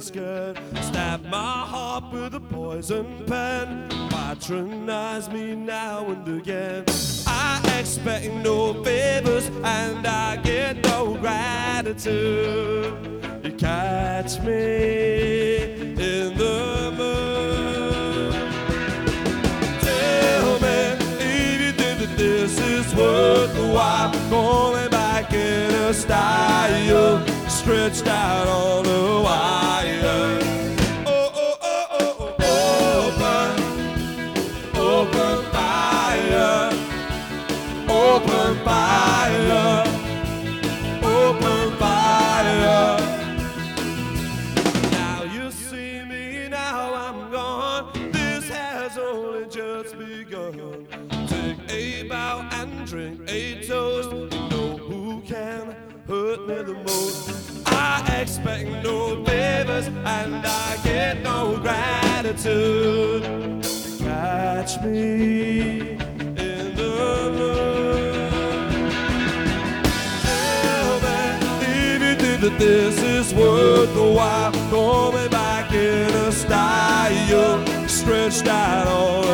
skirt. Stab my heart with a poison pen. Patronize me now and again. I expect no favors and I get no gratitude. You catch me in the mood. Tell me if you think that this is worth the while. Going back in a style, stretched out on a wire. Oh, oh, oh, oh, oh, open fire, open fire, open fire. Now you see me, now I'm gone. This has only just begun. Take a bow and drink a toast. You know who can hurt me the most. I expect no favors and I get no gratitude. Catch me in the mood. Tell me if you think that this is worth the while. Call me back in a style, stretched out on